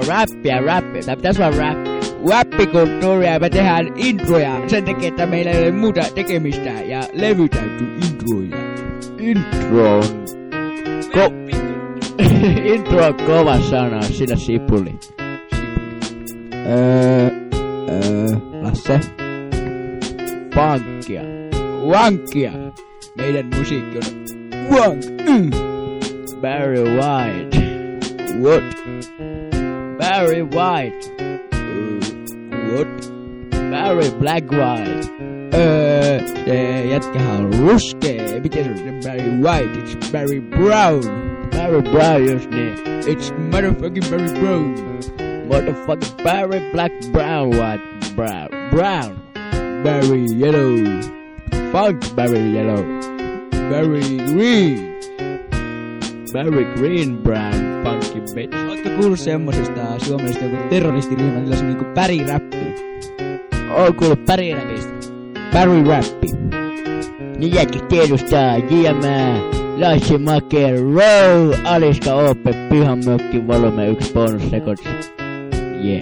räppiä. Tää pitäis olla räppikulttuuria ja me tehdään introja sen takia, että meillä ei ole muuta tekemistä ja levy täytyy introja. Intro on kova sana, sillä sipuli. Lasse. Wankia. Meidän musiikki on wank. Barry White. What? Barry White. What? Barry Black White. Se jätkähän on ruskee. Miten se on Barry White? It's Barry Brown. Barry Brown, just niin. It's motherfucking Barry Brown. Motherfucking Barry Black Brown White Brown. Barry Yellow. Funk Barry Yellow. Barry Green. Barry Green Brown Funky bitch. Ootko kuullut semmosesta suomalaisesta joku terroristiryhmä, niillä on niinku päriräppi? Oon kuullut päriräpistä. Barry Rappi. Niin jätkä tiedustaa JMää, Lassi Make, Roll, Aliska Ope, Pyhän Mökki, Volume 1, Bonus Records. Yeah.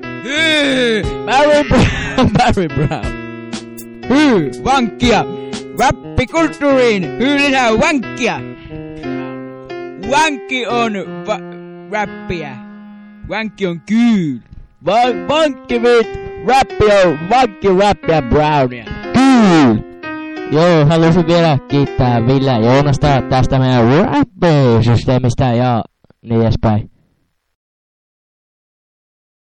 Barry Brown. Vankkia. Rappikulttuuriin. Lisää vankkia. Vankki on räppiä. Vankki on kyl. Vankki rappi on vankki räppiä Brownia. Joo, haluaisin vielä kiittää Ville ja Joonasta tästä meidän rap-systeemistä ja niin edespäin.